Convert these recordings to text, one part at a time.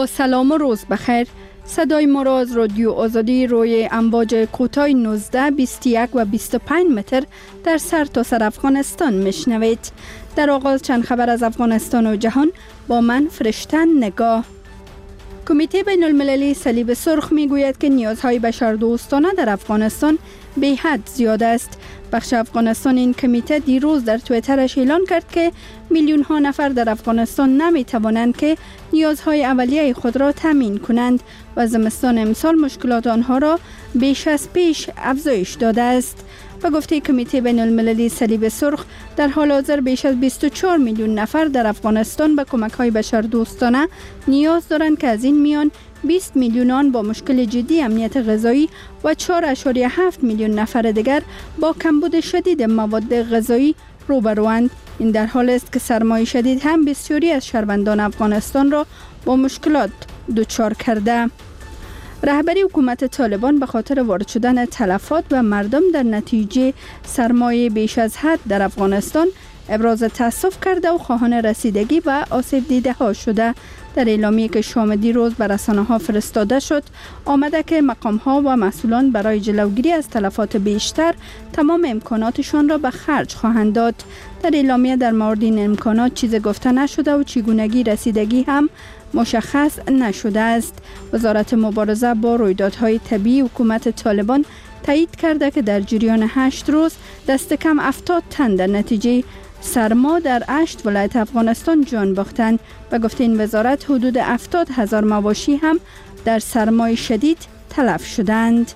با سلام و روز بخیر. صدای ما را از رادیو آزادی روی امواج کوتاه 19، 21 و 25 متر در سرتاسر افغانستان میشنوید. در آغاز چند خبر از افغانستان و جهان با من فرشته نگاه. کمیته بین المللی صلیب سرخ میگوید که نیازهای بشردوستانه در افغانستان به حد زیاد است. بخش افغانستان این کمیته دیروز در توییترش اعلان کرد که میلیون ها نفر در افغانستان نمی توانند که نیازهای اولیه خود را تامین کنند و زمستان امسال مشکلات آنها را بیش از پیش افزایش داده است. و گفته کمیته بین المللی صلیب سرخ در حال حاضر بیش از 24 میلیون نفر در افغانستان به کمک های بشردوستانه نیاز دارند که از این میان 20 میلیون آن با مشکل جدی امنیت غذایی و 4.7 میلیون نفر دیگر با کمبود شدید مواد غذایی روبروند. این در حال است که سرمای شدید هم بسیاری از شهروندان افغانستان را با مشکلات دچار کرده. رهبری حکومت طالبان به خاطر وارد شدن تلفات و مردم در نتیجه سرمایه بیش از حد در افغانستان ابراز تأسف کرده و خواهان رسیدگی و آسیب دیده ها شده. در اعلامیه که شام دیروز به رسانه ها فرستاده شد آمده که مقام ها و مسئولان برای جلوگیری از تلفات بیشتر تمام امکاناتشان را به خرج خواهند داد. در اعلامیه در مورد این امکانات چیز گفته نشده و چگونگی رسیدگی هم مشخص نشده است. وزارت مبارزه با رویدادهای طبیعی حکومت طالبان تایید کرده که در جریان 8 روز دست کم 70 تن در نتیجه سرما در 8 ولایت افغانستان جان باختند و گفته این وزارت حدود 70,000 مواشی هم در سرمای شدید تلف شدند.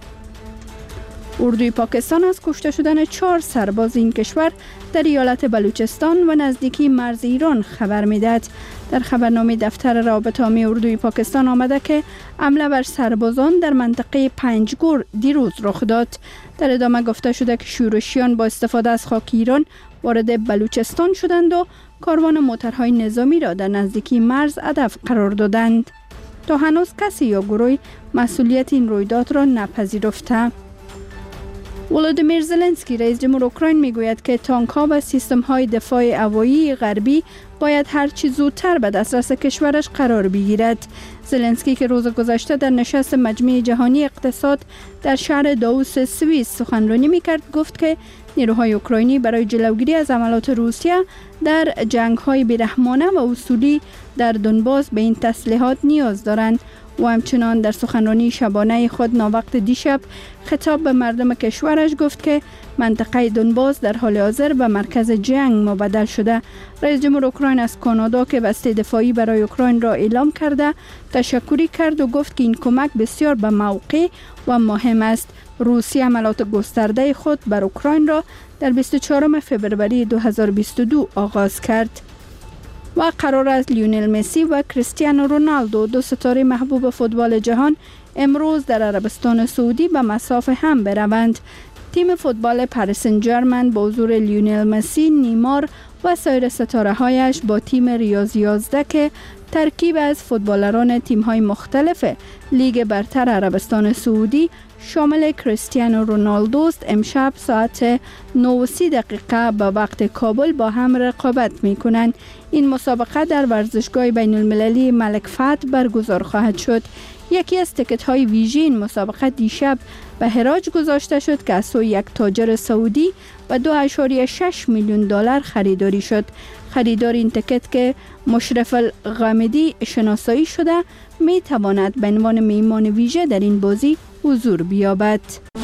اردوی پاکستان از کشته شدن 4 سرباز این کشور در ایالت بلوچستان و نزدیکی مرز ایران خبر میدهد. در خبرنامه دفتر رابطه عامی اردوی پاکستان آمده که حمله بر سربازان در منطقه پنجگور دیروز رخ داد. در ادامه گفته شده که شورشیان با استفاده از خاک ایران وارد بلوچستان شدند و کاروان موترهای نظامی را در نزدیکی مرز هدف قرار دادند. تا هنوز کسی یا گروهی مسئولیت این رویداد را نپذیرفته. ولودیمیر زلنسکی رئیس جمهور اوکراین میگوید که تانک ها و سیستم های دفاع هوایی غربی باید هر چه زودتر به دسترس کشورش قرار بگیرد. زلنسکی که روز گذشته در نشست مجمع جهانی اقتصاد در شهر داووس سوئیس سخنرانی میکرد گفت که نیروهای اوکراینی برای جلوگیری از حملات روسیه در جنگ های بیرحمانه و اصولی در دونباس به این تسلیحات نیاز دارند. و همچنان در سخنرانی شبانه خود ناوقت دیشب خطاب به مردم کشورش گفت که منطقه دونباس در حال حاضر به مرکز جنگ مبدل شده. رئیس جمهور اوکراین از کانادا که بسته دفاعی برای اوکراین را اعلام کرده تشکری کرد و گفت که این کمک بسیار به موقع و مهم است. روسیه حملات گسترده خود بر اوکراین را در 24 فوریه 2022 آغاز کرد. و قرار است لیونل مسی و کریستیانو رونالدو دو ستاره محبوب فوتبال جهان امروز در عربستان سعودی به مصاف هم بروند. تیم فوتبال پاریس سن ژرمن با حضور لیونل مسی، نیمار و سایر ستاره هایش با تیم ریاض 11 که ترکیب از فوتبالران تیم های مختلف لیگ برتر عربستان سعودی شامل کریستیانو رونالدو است امشب ساعت 9:30 به وقت کابل با هم رقابت می کنند. این مسابقه در ورزشگاه بین المللی ملک فهد برگزار خواهد شد. یکی از تیکت های ویژه این مسابقه دیشب به حراج گذاشته شد که از سوی یک تاجر سعودی و 2.6 میلیون دلار خریداری شد. خریدار این تیکت که مشرف الغامدی شناسایی شده می تواند به عنوان میهمان ویژه در این بازی حضور بیابد.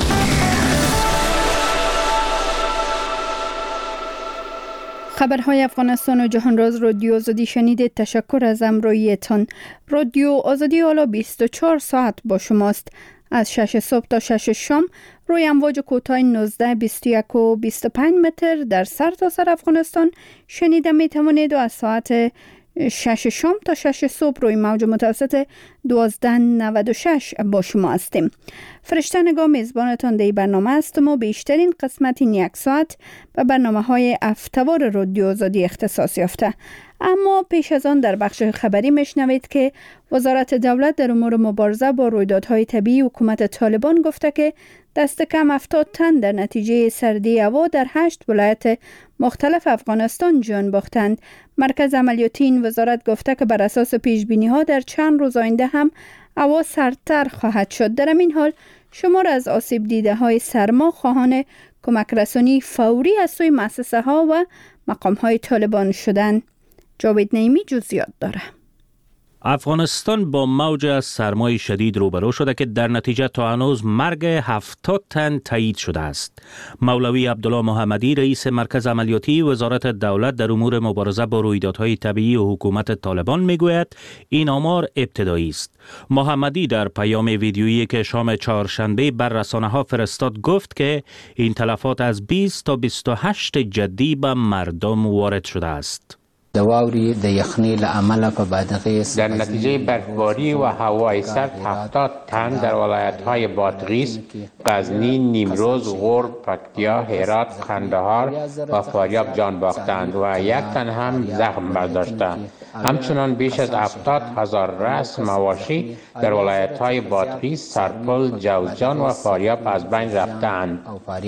خبرهای افغانستان و جهان راز رادیو آزادی شنیدید. تشکر از همراهیتان. رادیو آزادی حالا 24 ساعت با شماست. از 6 صبح تا 6 شام روی امواج کوتاه 19، 21 و 25 متر در سرتاسر افغانستان شنیده می توانید و از ساعت 6 شام تا 6 صبح روی موج متوسط 1296 با شما هستیم. فرشته نگاه میزبانتان در برنامه هستم و بیشترین قسمت این یک ساعت به برنامه های هفته‌وار رادیو آزادی اختصاص یافته. اما پیش از آن در بخش خبری میشنوید که وزارت دولت در امور مبارزه با رویدادهای طبیعی حکومت طالبان گفته که دست کم 70 تن در نتیجه سردی هوا در 8 ولایت مختلف افغانستان جان باختند. مرکز عملیاتی این وزارت گفته که بر اساس پیشبینی ها در چند روز آینده هم هوا سردتر خواهد شد. در این حال شمار از آسیب دیده های سرما خواهان کمک رسانی فوری از سوی مؤسسه ها و مقام های طالبان شدند. جاوید نعیمی جزئیات داره. افغانستان با موج از سرمای شدید روبرو شده که در نتیجه تا هنوز مرگ 70 تن تایید شده است. مولوی عبدالله محمدی رئیس مرکز عملیاتی وزارت دولت در امور مبارزه با رویدادهای طبیعی و حکومت طالبان میگوید این آمار ابتدایی است. محمدی در پیام ویدیویی که شام چهارشنبه بر رسانه‌ها فرستاد گفت که این تلفات از 20 تا 28 جدی به مردم وارد شده است. در نتیجه برفباری و هوای سرد 70 تن در ولایت‌های بادغیس، غزنی، نیمروز، غور، پکتیا، هرات، قندهار و فاریاب جان باختند و 1 تن هم زخم برداشتند. همچنان بیش از 70,000 رأس مواشی در ولایت‌های بادغیس، سرپل، جوزجان و فاریاب از بین رفتند.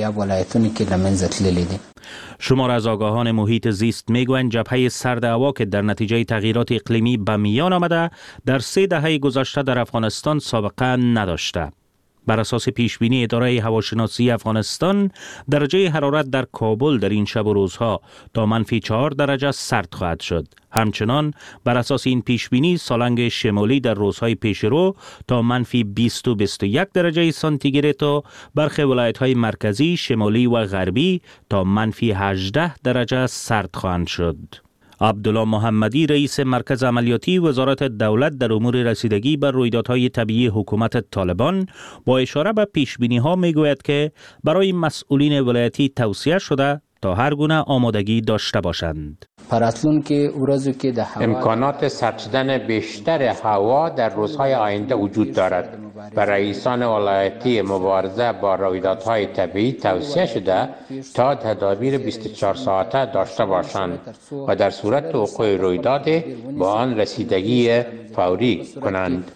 شمار از آگاهان محیط زیست میگویند جبهه سرد هوا که در نتیجه تغییرات اقلیمی به میان آمده در 3 دهه گذشته در افغانستان سابقه نداشته. بر اساس پیشبینی اداره هواشناسی افغانستان درجه حرارت در کابل در این شب و روزها تا -4 درجه سرد خواهد شد. همچنان بر اساس این پیشبینی سالنگ شمالی در روزهای پیشرو تا -20 و 21 درجه سانتیگراد و برخی ولایت‌های مرکزی، شمالی و غربی تا -18 درجه سرد خواهند شد. عبدالله محمدی رئیس مرکز عملیاتی وزارت دولت در امور رسیدگی بر رویدادهای طبیعی حکومت طالبان با اشاره به پیشبینی‌ها میگوید که برای مسئولین ولایتی توصیه شده تا هر گونه آمادگی داشته باشند. امکانات سرد شدن بیشتر هوا در روزهای آینده وجود دارد. بر رئیسان ولایتی مبارزه با رویدادهای طبیعی توصیه شده تا تدابیر 24 ساعته داشته باشند و در صورت وقوع رویداد با آن رسیدگی فوری کنند.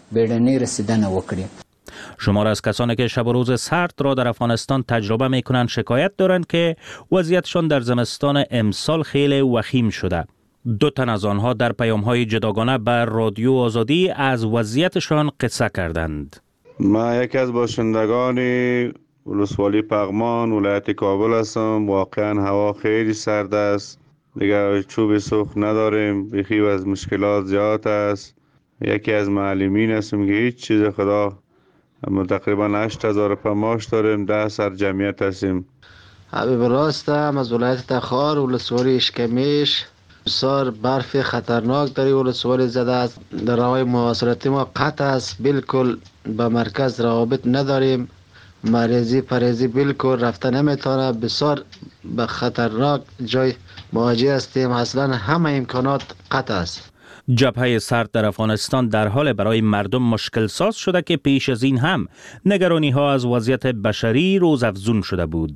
شمار از کسانی که شب و روز سرد را در افغانستان تجربه می کنند شکایت دارند که وضعیتشان در زمستان امسال خیلی وخیم شده. 2 تن از آنها در پیام‌های جداگانه بر رادیو آزادی از وضعیتشان قصه کردند. من یکی از باشندگان ولسوالی پغمان ولایت کابل هستم. واقعا هوا خیلی سرد است. دیگر چوب سوخت نداریم. بخیو از مشکلات زیاد است. یکی از معلمین هستم که هیچ چیز خدا اما تقریبا 8,000 روپیه معاش داریم. 10 سر جمعیت هستیم. حبیب راستم از ولایت تخار ولسوالی اشکمیش. بسیار برف خطرناک در ولسوالی زده است. در راههای مواصلاتی ما قطع است. بالکل به مرکز روابط نداریم. مریضی پریزی بالکل رفته نمیتونه. بسیار به خطرناک جای مواجه هستیم. اصلا همه امکانات قطع است. جبهه سرد در افغانستان در حال برای مردم مشکل ساز شده که پیش از این هم نگرانی ها از وضعیت بشری روزافزون شده بود.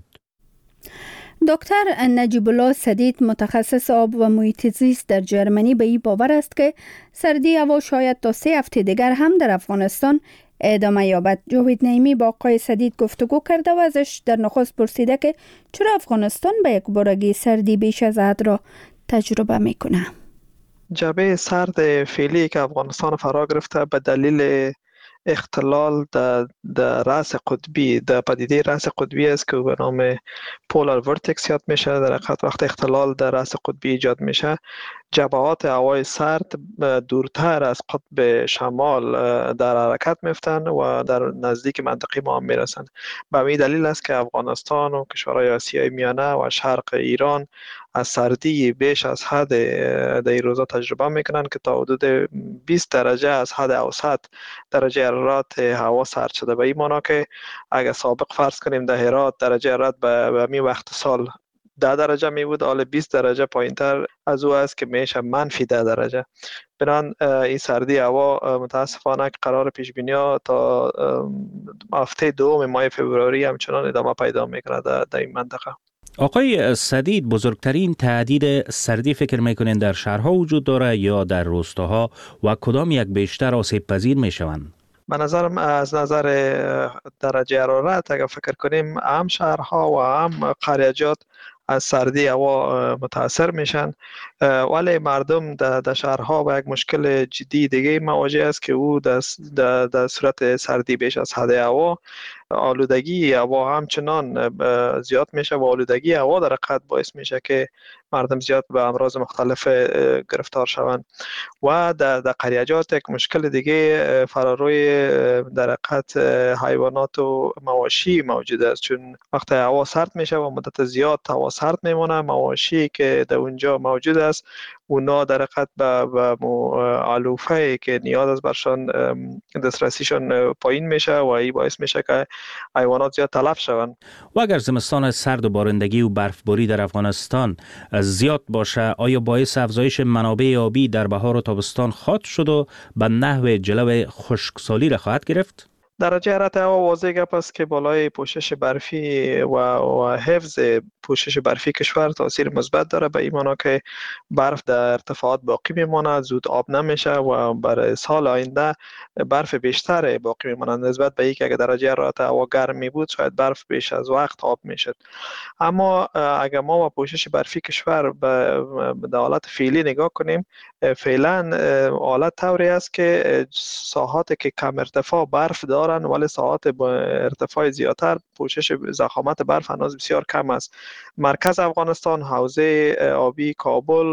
دکتر نجیب الله سدید متخصص آب و محیط زیست در جرمنی به این باور است که سردی هوا شاید تا 3 هفته دیگر هم در افغانستان ادامه یابد. جاوید نعیمی با آقای سدید گفتگو کرده و ازش در نخست پرسیده که چرا افغانستان به یک بارگی سردی بیش از حد را تجربه میکنه. جبهه سرد فعلی که افغانستان فرا گرفته به دلیل اختلال در رأس قطبی، در پدیده رأس قطبی است که به نام پولار ورتکس یاد میشه. در حقیقت وقت اختلال در رأس قطبی ایجاد میشه، جبهات هوای سرد دورتر از قطب شمال در حرکت میفتند و در نزدیک منطقه ما هم میرسند. به این دلیل است که افغانستان و کشورهای آسیای میانه و شرق ایران از سردی بیش از حد در این روزا تجربه میکنند که تا حدود 20 درجه از حد اوسط درجه حرارت هوا سرد شده. به این معنی که اگر سابق فرض کنیم در هرات درجه حرارت به می وقت سال 10 درجه می بود، حالا 20 درجه پایینتر از او است که میشه -10 درجه. بنان این سردی هوا متاسفانه که قرار پیش بینی ها تا هفته 2 ماه فوریه همچنان ادامه پیدا میکنه در این منطقه. آقای سدید، بزرگترین تهدید سردی فکر میکنین در شهرها وجود داره یا در روستاها و کدام یک بیشتر آسیب پذیر میشوند؟ به نظرم از نظر درجه حرارت اگر فکر کنیم هم شهرها و هم قریجات از سردی هوا متاثر میشن، ولی مردم در شهرها با یک مشکل جدی دیگه مواجه است که او در صورت سردی بیش از حد هوا، آلودگی هوا همچنان زیاد میشه و آلودگی هوا در حقیقت باعث میشه که مردم زیاد به امراض مختلف گرفتار شوند. و در قریجات یک مشکل دیگه فراروی در حقیقت حیوانات و مواشی موجود است، چون وقتی هوا سرد میشه و مدت زیاد هوا سرد میمونه، مواشی که در اونجا موجود است اونا در حقیقت به علوفه که نیاز است برشان دسترسیشان پایین میشه و این باعث میشه که حیوانات زیاد تلف شوند. و اگر زمستان سرد و بارندگی و برفباری در افغانستان زیاد باشه، آیا باعث افزایش منابع آبی در بهار و تابستان خواهد شد و به نحو جلو خشکسالی را خواهد گرفت؟ درجه حرارت هوا واضح گپ است که بالای پوشش برفی و حفظ پوشش برفی کشور تاثیر مثبت داره، به این معنا که برف در ارتفاعات باقی میماند، زود آب نمیشه و برای سال آینده برف بیشتر باقی میماند نسبت به اینکه اگر درجه حرارت هوا گرم می بود شاید برف بیش از وقت آب میشد. اما اگر ما با پوشش برفی کشور به حالت فعلی نگاه کنیم، فعلا حالت طوری است که ساحاتی که کم ارتفاع برف دارن ولی ساحات با ارتفاع زیادتر پوشش ضخامت برف هنوز بسیار کم است. مرکز افغانستان، حوزه آبی کابل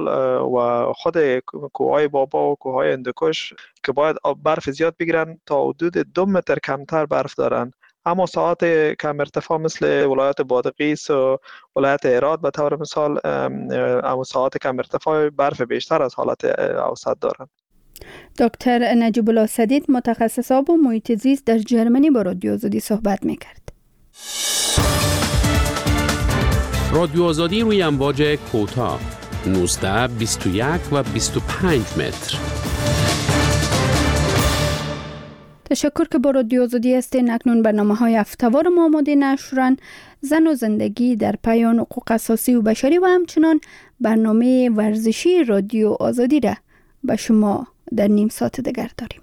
و خود کوههای بابا و کوههای هندوکش که باید برف زیاد بگیرن تا حدود 2 متر کمتر برف دارن. اما ساحات کم ارتفاع مثل ولایت بادغیس و ولایت هرات به طور مثال اما ساحات کم ارتفاع برف بیشتر از حالت اوسط دارند. دکتر نجیب الله سدید، متخصص آب و محیط زیست در جرمنی با رادیو آزادی صحبت می‌کرد. رادیو آزادی روی امواج کوتاه 19، 21 و 25 متر. تشکر که با رادیو آزادی هستین. اکنون برنامه‌های هفته‌وار ما آماده نشدن. زن و زندگی در پیان حقوق اساسی و بشری و همچنان برنامه ورزشی رادیو آزادی را به شما در نیم ساعت دیگر داریم.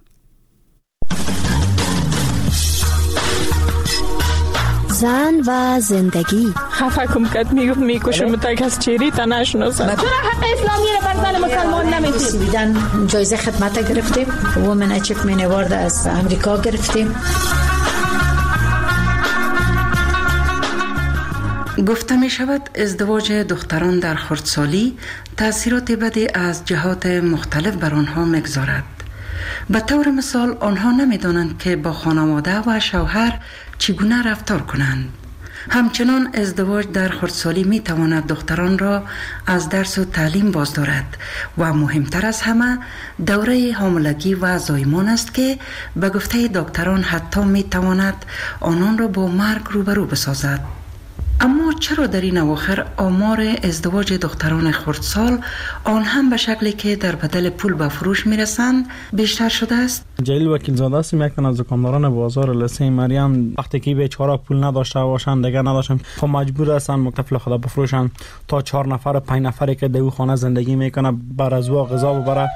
زن و زندگی. خفه کم کد میکشم تا کس چیری تا نشناسم. چرا حق اسلامی را بر زن مسلمان نمیدید؟ سویدن جایزه خدمت گرفتیم، وومن اچیومنت اوارد از امریکا گرفتیم. گفته می شود ازدواج دختران در خردسالی تأثیرات بدی از جهات مختلف بر آنها میگذارد. به طور مثال آنها نمیدانند که با خانواده و شوهر چگونه رفتار کنند. همچنان ازدواج در خردسالی می تواند دختران را از درس و تعلیم باز دارد و مهمتر از همه دوره حاملگی و زایمان است که به گفته دکتران حتی می تواند آنان را با مرگ روبرو بسازد. اما چرا در این اواخر آمار ازدواج دختران خردسال آن هم به شکلی که در بدل پول به فروش میرسند بیشتر شده است؟ جلیل وکیلزاده هستم، یک تن از دکانداران بازار لسه مریم. وقتی که بیچاره پول نداشته باشند دیگه نداشتن، خب مجبور هستن مکتفل خدا بفروشن تا 4 نفر 5 نفری که در خانه زندگی میکنه بر از او غذا ببره.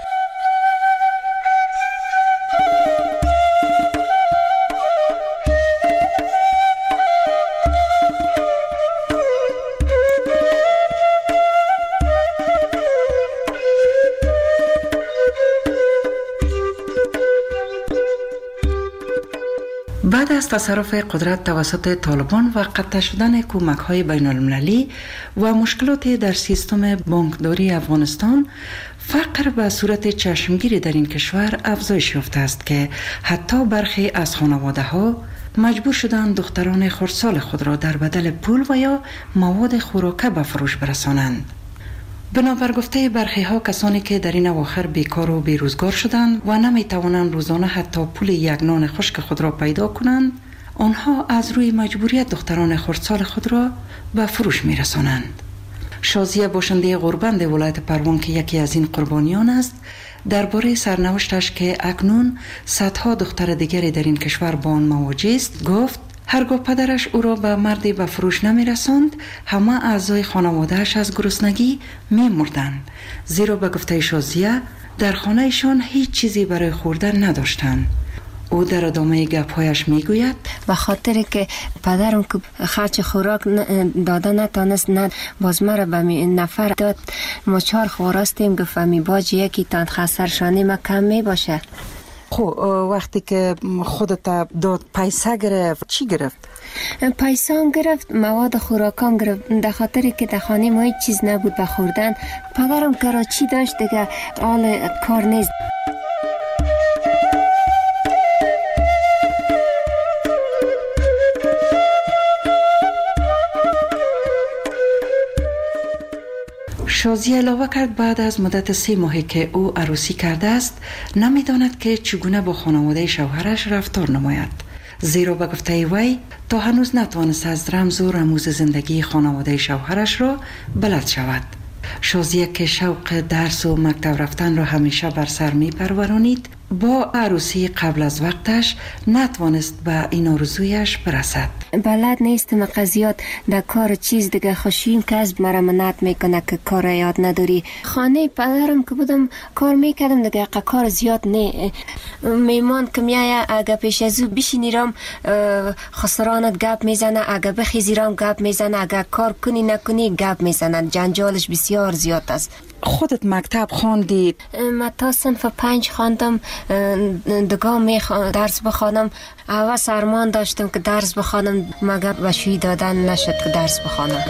بعد از تصرف قدرت توسط طالبان و قطع شدن کمک‌های بین‌المللی و مشکلات در سیستم بانکداری افغانستان، فقر به صورت چشمگیری در این کشور افزایش یافته است که حتی برخی از خانواده‌ها مجبور شدند دختران خردسال خود را در بدل پول و یا مواد خوراکه به فروش برسانند. بنابر گفته برخی ها کسانی که در این اواخر بیکار و بیروزگار شدند و نمی توانند روزانه حتی پول یک نان خشک خود را پیدا کنند، آنها از روی مجبوریت دختران خردسال خود را به فروش می رسانند. شازیه باشنده غوربند ولایت پروان که یکی از این قربانیان است، درباره سرنوشتش که اکنون صدها دختر دیگری در این کشور با آن مواجه است گفت: هرگاه پدرش او را به مردی به فروش نمی رساند، همه اعضای خانوادهش از گرسنگی می مردند، زیرا به گفته شازیه در خانهشان هیچ چیزی برای خوردن نداشتند. او در ادامه گپ‌هایش میگوید به خاطر که پدرم که خرچ خوراک داده نتانست، نه باز مرا به نفر داد. ما 4 خواراستیم، گفت می باج یکی تان خسرشانی ما کم می باشه. خب وقتی که خودت داد پیسه گرفت چی گرفت؟ پیسان گرفت، مواد خوراکان گرفت، در خاطر که در خانه ما هیچ چیز نبود به خوردن. پدرم کراچی داشت دیگه، حال کار نیست. شازیه علاوه کرد بعد از مدت 3 ماهی که او عروسی کرده است نمیداند که چگونه با خانواده شوهرش رفتار نماید، زیرا به گفته وی تا هنوز نتوانست از رمز و رموز زندگی خانواده شوهرش را بلد شود. شازیه که شوق درس و مکتب رفتن را همیشه بر سر می پرورانید، با عروسی قبل از وقتش نتوانست به این آرزویش برسد. بلد نیستم قضیات در کار چیز دیگه، خوشیم کسب مرا منعت میکنه که کار یاد نداری. خانه پدرم که بودم کار میکردم دیگه، کار زیاد نه. میمان که میایه اگه پیش از او بشینیرم خسرانت گپ میزنه، اگه بخیزیرم گپ میزنه، اگه کار کنی نکنی گپ میزنه. جنجالش بسیار زیاد است. خودت مکتب خواندی؟ من تا صنف 5 خواندم، دگاه درس بخوانم. اول سرمان داشتم که درس بخوانم، مگر بشوی دادن نشد که درس بخوانم.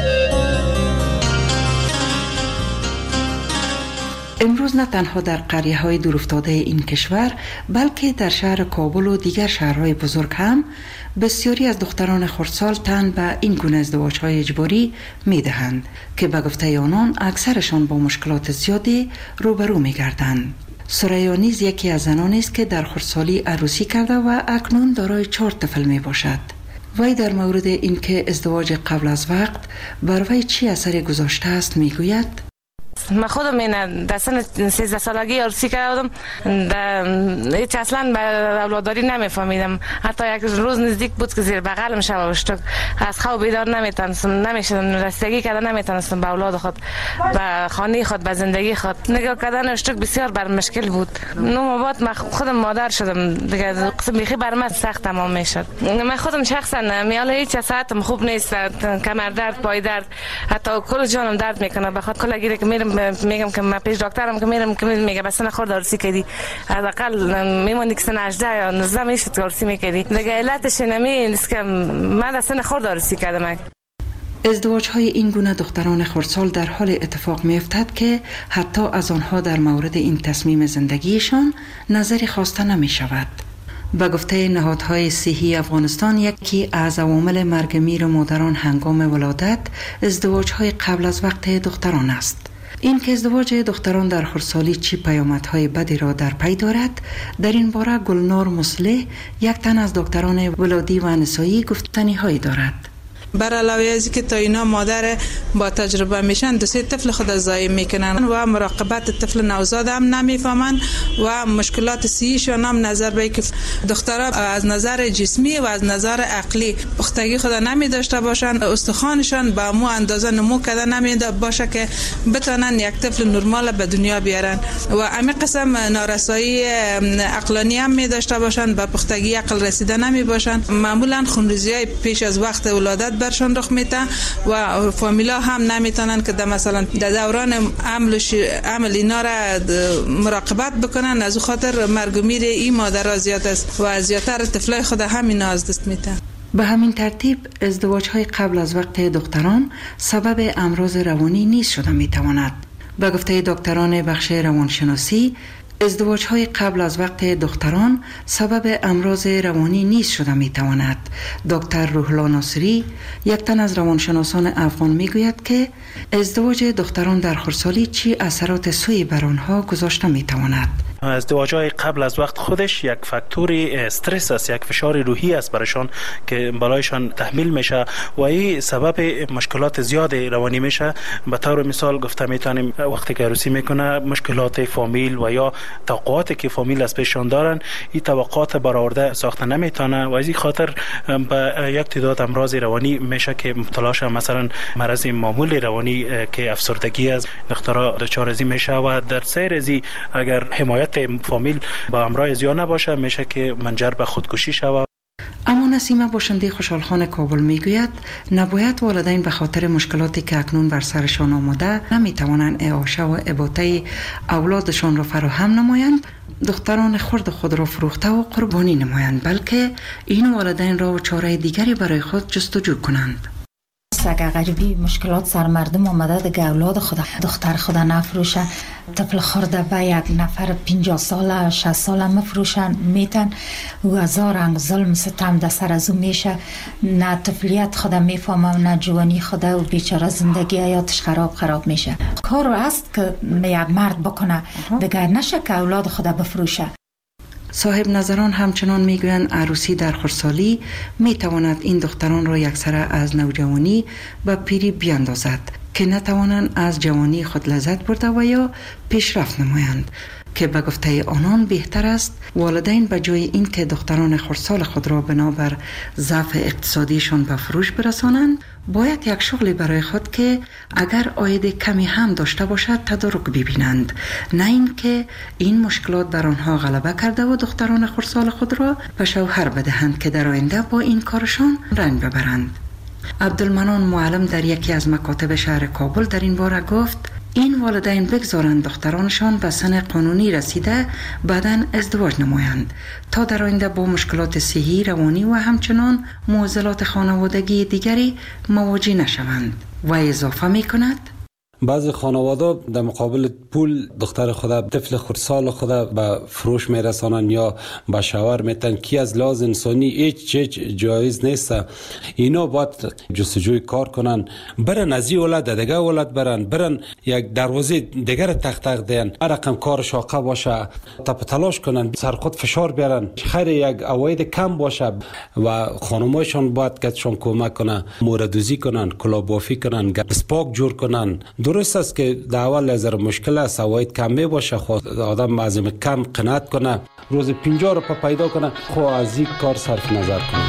امروز نه تنها در قریه های دورافتاده این کشور، بلکه در شهر کابل و دیگر شهرهای بزرگ هم بسیاری از دختران خردسال تن به این گونه ازدواج های اجباری می دهند که به گفته آنان اکثرشان با مشکلات زیادی روبرو می گردند. سریا نیز یکی از زنانی است که در خردسالی عروسی کرده و اکنون دارای 4 طفل می باشد. وی در مورد اینکه ازدواج قبل از وقت بر وی چی اثری گذاشته است می گوید: من خودم این در سن 13 سالگی عروسی کردم، هیچ اصلا به اولاداری نمیفهمیدم. حتی یک روز نزدیک بود که زیر بغلم شب وشتک، از خواب بیدار نمیتونستم، نمیشدم رسیدگی کردن، نمیتونستم به اولاد خود، به خانه خود، به زندگی خود. نگاه کردن وشتک بسیار بر مشکل بود. 9 ماه بعد من خودم مادر شدم دیگه، قسم بیخی بر من سخت تمام میشد. من خودم شخصا میال هیچ ساعتم خوب نیست، کمر درد، پای درد، حتی کل جانم درد میکنه. بخاطر کلاگیری که میگم که من پیش دکترم که میرم که میگه بس نخورد عروسی کردی، حداقل میموندی که سن 18 یا 19 میشد عروسی میکردی دیگه. علتش نیست که من در سن خورد عروسی کردم. ازدواج های این گونه دختران خردسال در حال اتفاق می افتد که حتی از آنها در مورد این تصمیم زندگیشان نظری خواسته نمی شود. به گفته نهادهای صحی افغانستان، یکی از عوامل مرگ میر مادران هنگام ولادت ازدواج‌های قبل از وقت دختران است. این که ازدواج دختران در خردسالی چی پیامدهای بدی را در پی دارد، در این باره گلنار مصلح، یک تن از دکتران ولادی و نسایی، گفتنی‌هایی دارد. بر علاوه از که تا اینا مادر با تجربه میشن 2-3 طفل خود ضایع میکنن و مراقبت طفل نوزاد هم نمیفهمن و مشکلات صحیشون هم نظر به که دخترها از نظر جسمی و از نظر عقلی پختگی خود نمی داشته باشن، استخوانشان به مو اندازه نمو کرده نمیده باشه که بتونن یک طفل نرمال به دنیا بیارن و همین قسم نارسایی عقلانی هم می داشته باشن، به پختگی عقل رسیده نمی باشن. معمولا خونریزی‌های پیش از وقت ولادت برشان رخ میده و فامیلا هم نمیتونن که مثلا در دوران عمل اینا را مراقبت بکنن. از خاطر مرگ و میر این مادرها زیاد است و زیادتر طفلای خود همین از دست میتن. به همین ترتیب ازدواج‌های قبل از وقت دختران سبب امراض روانی نیز شده میتواند. به گفته دکتران بخش روانشناسی، ازدواج‌های قبل از وقت دختران سبب امراض روانی نیز شده میتواند. دکتر روح‌الله ناصری، یک تن از روانشناسان افغان، میگوید که ازدواج دختران در خردسالی چی اثرات سوئی بر آنها گذاشته میتواند. ازدواج‌های قبل از وقت خودش یک فاکتور استرس است، یک فشار روحی است برایشان که بالایشان تحمیل میشه و این سبب مشکلات زیاد روانی میشه. به طور مثال گفته میتونیم وقتی که عروسی میکنه مشکلات فامیل و یا توقعاتی که فامیل از پیشان دارن، این توقعات برآورده ساخته نمیتونه و از این خاطر به یک تعداد امراض روانی میشه که مبتلا شه. مثلا مرض معمول روانی که افسردگی است، دخترها دچار ازی میشه و در سیر ازی اگر حمایت فامیل با همراه زیاد نباشه میشه که منجر به خودکشی شود. اما نسیمه باشنده خوشحالخان کابل میگوید نباید والدین به خاطر مشکلاتی که اکنون بر سرشان آمده نمیتوانند اعاشه و اباطه اولادشان را فراهم نمایند، دختران خرد خود را فروخته و قربانی نمایند، بلکه این والدین را چاره دیگری برای خود جستجو کنند. اگر غریبی مشکلات سر مردم آمده دیگه اولاد خود دختر خود نفروشه، طفل خورده به یک نفر 50 ساله 60 ساله مفروشن میتن و هزار رنگ ظلم ستم در سر از او میشه، نه طفلیت خود میفهمه نه جوانی خود و بیچاره زندگی حیاتش خراب میشه. کار است که یک مرد بکنه دیگه نشه که اولاد خود بفروشه. صاحب نظران همچنان میگویند عروسی در خردسالی میتواند این دختران را یکسره از نوجوانی به پیری بیاندازد که نتوانند از جوانی خود لذت برده و یا پیشرفت نمایند، که به گفته آنان بهتر است والدین به جای این که دختران خردسال خود را بنابر ضعف اقتصادیشان به فروش برسانند، باید یک شغلی برای خود که اگر عاید کمی هم داشته باشد تدارک ببینند، نه این که این مشکلات بر آنها غلبه کرده و دختران خردسال خود را به شوهر بدهند که در آینده با این کارشان رنج ببرند. عبدالمنان معلم در یکی از مکاتب شهر کابل در این باره گفت این والدین بگذارند دخترانشان به سن قانونی رسیده بعداً ازدواج نمایند تا در آینده با مشکلات صحی، روانی و همچنان معضلات خانوادگی دیگری مواجه نشوند. و اضافه می کند بعضی خانواده در مقابل پول دختر خود طفل خردسال خود به فروش میرسانن یا به شوهر میتن که از لحاظ انسانی هیچ جایز نیست. اینا باید جستجوی کار کنن، برن از این ولد دیگه ولد برن یک دروازه دیگر تق دین، رقم کار شاقه باشه، تپ تلاش کنن، سر خود فشار بیارن، خیر یک عواید کم باشه و خانمایشان باید کتشان کمک کنن، موردوزی کنن، کلابافی کنن، سپاک جور کنن. درست است که در اول از مشکل است، عواید کم می باشه، خود آدم از کم قناعت کنه، روز 50 روپیه پیدا کنه، خود از این کار صرف نظر کنه.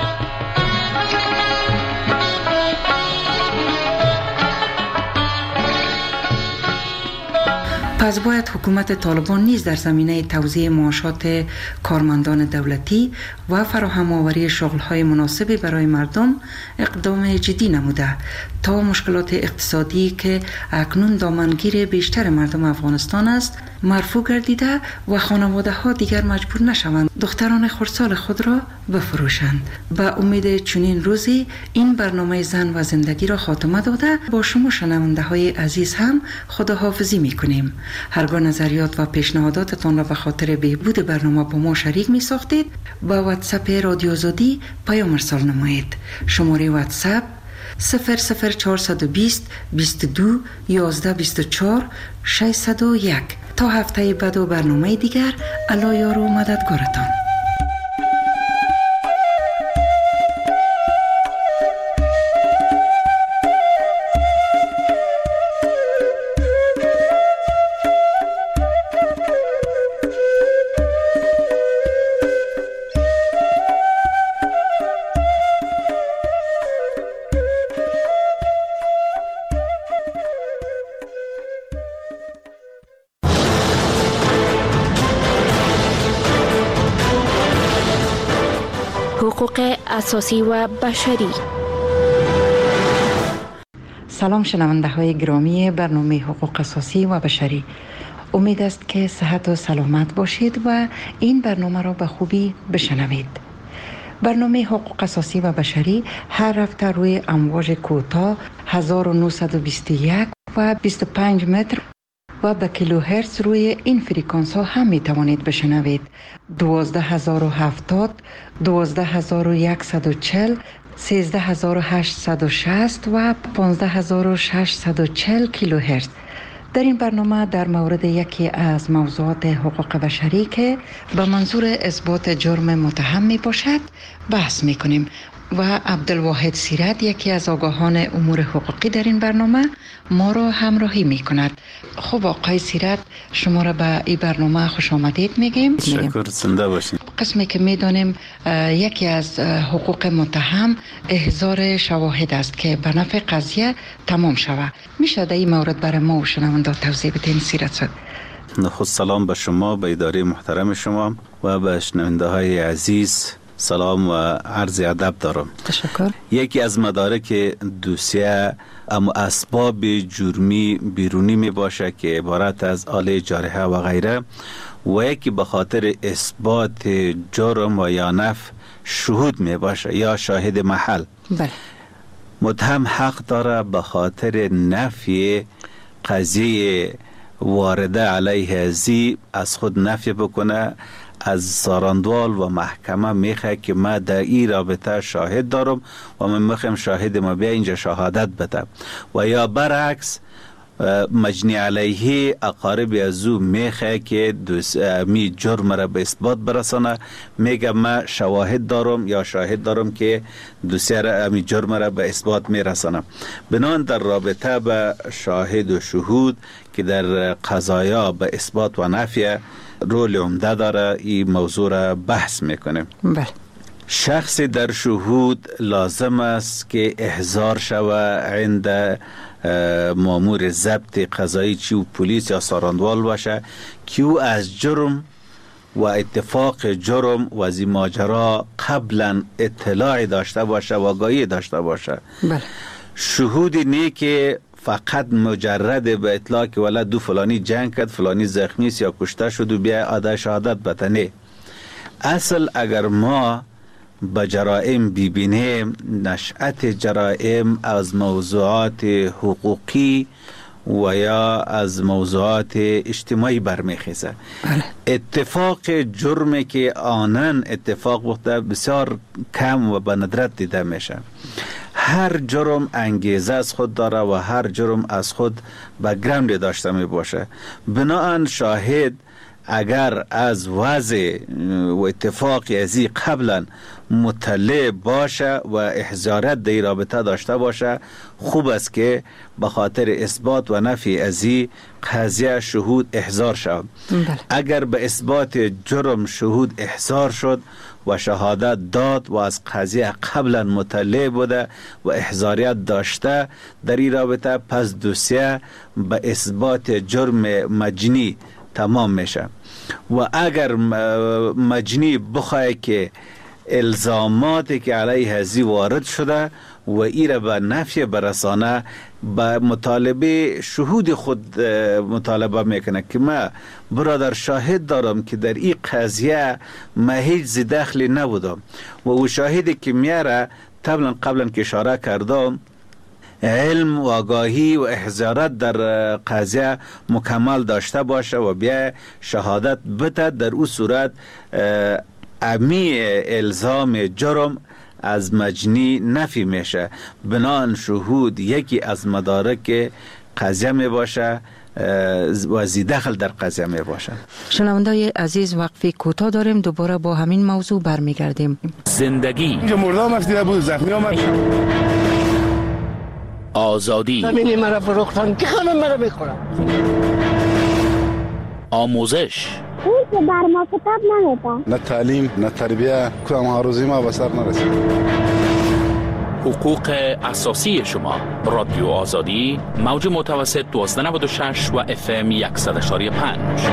پس باید حکومت طالبان نیز در زمینه توزیع معاشات کارمندان دولتی و فراهم آوری شغل‌های مناسبی برای مردم اقدام جدی نموده تا مشکلات اقتصادی که اکنون دامنگیر بیشتر مردم افغانستان است مرفوع گردیده و خانواده‌ها دیگر مجبور نشوند دختران خردسال خود را بفروشند. به امید چنین روزی این برنامه زن و زندگی را خاتمه داده با شما شنونده‌های عزیز هم خداحافظی می‌کنیم. هرگاه نظریات و پیشنهاداتتان را به خاطر بهبود برنامه با ما شریک می ساختید با واتساپ رادیو آزادی پیام ارسال نمایید. شماره واتساپ 00420 22 11 24 601. تا هفته بعد و برنامه دیگر، الله یار و مددگارتان. حقوق اساسی و بشری. سلام شنونده های گرامی برنامه حقوق اساسی و بشری. امید است که صحت و سلامت باشید و این برنامه را به خوبی بشنوید. برنامه حقوق اساسی و بشری هر هفته روی امواج کوتاه 1921 و 25 متر و به کیلوهرتز روی این فرکانس ها هم می توانید بشنوید. 12070، 12140، 13860 و 15640 کیلوهرتز. در این برنامه در مورد یکی از موضوعات حقوق بشری که به منظور اثبات جرم متهم می باشد بحث می کنیم و عبدالواحد سیرت یکی از آگاهان امور حقوقی در این برنامه ما را همراهی می کند. خب آقای سیرت، شما را به این برنامه خوش آمدید میگیم. شکر، زنده باشین. قسمی که میدانیم یکی از حقوق متهم احضار شواهد است که به نفع قضیه تمام شود. میشه در این مورد برای ما و شنونده توضیح بدین سیرت صاحب؟ نخست سلام به شما، به اداره محترم شما و به شنونده های عزیز سلام و عرض ادب دارم. تشکر. یکی از مدارک دوسیه اما اسباب جرمی بیرونی می باشه که عبارت از آله جارحه و غیره و یکی به خاطر اثبات جرم و یا نفی شهود می باشه یا شاهد محل. بله. متهم حق داره به خاطر نفی قضیه وارده علیه ازی از خود نفی بکنه، از ساراندوال و محکمه میخواه که ما در این رابطه شاهد دارم و من میخوام شاهد ما بیا اینجا شهادت بده، و یا برعکس مجنی علیه اقارب از او میخواه که می جرم را به اثبات برسانه، میگه ما شواهد دارم یا شاهد دارم که دوسیه را می جرم را به اثبات میرسانه. بنان در رابطه به شاهد و شهود که در قضایا به اثبات و نفی رول عمده داره، این موضوع را بحث میکنه. بله. شخص در شهود لازم است که احضار شود عند مامور ضبط قضایی، چی و پلیس یا ساراندوال باشه، که او از جرم و اتفاق جرم و از این ماجرا قبلا اطلاع داشته باشه و آگاهی داشته باشه. بله. شهود نی که فقط مجرد به اطلاع که ولد دو فلانی جنگ کرد، فلانی زخمی است یا کشته شد و بیا آده شهادت بتنه. اصل اگر ما به جرائم ببینیم، نشأت جرائم از موضوعات حقوقی و یا از موضوعات اجتماعی برمیخیزه. اتفاق جرمی که آنن اتفاق بوده بسیار کم و به ندرت دیده میشه. هر جرم انگیزه از خود داره و هر جرم از خود بک‌گراند داشته می باشه. بناهن شاهد اگر از وضع و اتفاقی ازی قبلا مطلع باشه و احضارت در رابطه داشته باشه، خوب است که به خاطر اثبات و نفی ازی قضیه شهود احضار شد. اگر به اثبات جرم شهود احضار شد و شهادت داد و از قضیه قبلا مطلع بوده و احضاریت داشته در این رابطه، پس دوسیه به اثبات جرم مجنی تمام میشه. و اگر مجنی بخواه که الزاماتی که علیه ازی وارد شده و ایره به نفی برسانه، به مطالبه شهود خود مطالبه میکنه که ما برادر شاهد دارم که در این قضیه ما هیچ دخلی نبودم و او شاهدی که میاره قبلا که اشاره کردم علم و آگاهی و احضارت در قضیه مکمل داشته باشه و بیا شهادت بده، در او صورت امی الزام جرم از مجنی نفی میشه. بنان شهود یکی از مدارک قضیه می باشه و دخل در قضیه می باشه. شنوندای عزیز، وقفه کوتاه داریم، دوباره با همین موضوع برمیگردیم. زندگی، اینجا مردم افتی بود، زخمی آمد. آزادی، زمینی مرا فروختن که خانم مرا بخورم. آموزش، اون که بر ما کتاب نمیدن، نه تعلیم نه تربیه، کدام آرزوی ما به سر نرسید. حقوق اساسی شما. رادیو آزادی، موج متوسط 1296 و FM 100.5.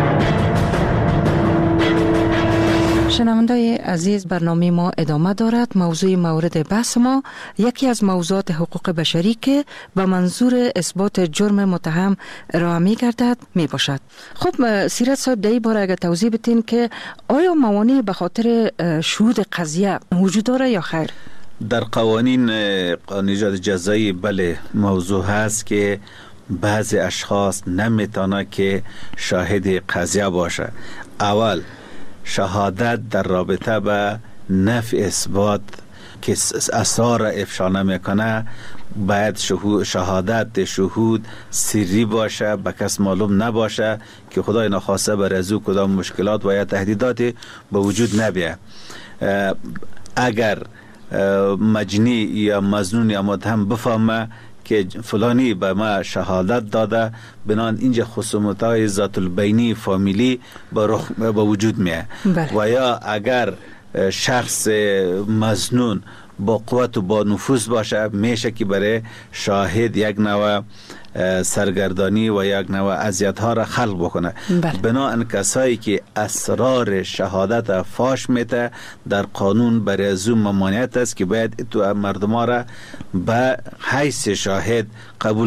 شنوندای عزیز، برنامه ما ادامه دارد. موضوع مورد بحث ما یکی از موضوعات حقوق بشری که به منظور اثبات جرم متهم ارائه می گردد می باشد. خب سیرت صاحب، در این باره اگر توضیح بدین که آیا موانع به خاطر شهود قضیه وجود داره یا خیر؟ در قوانین قانون جزایی بله موضوع هست که بعضی اشخاص نمیتونه که شاهد قضیه باشه. اول شهادت در رابطه به نفی اثبات که اسرار افشا نمیکنه باید شهادت شهود سری باشه، به کس معلوم نباشه که خدای نخواسته بر از او کدام مشکلات و یا تهدیدات به وجود نبیه. اگر مجنی یا مظنون یا متهم بفهمه که فلانی به ما شهادت داده، بنان اینجا خصومت‌های ذات البینی فامیلی به وجود میه. و یا اگر شخص مظنون با قوت و با نفوذ باشه، میشه که برای شاهد یک نوع سرگردانی و یک نوع اذیت ها را خلق بکنه. بنابراین کسایی که اسرار شهادت فاش میته در قانون برای از اون ممانعت است که باید تو مردم ها را به حیث شاهد قبول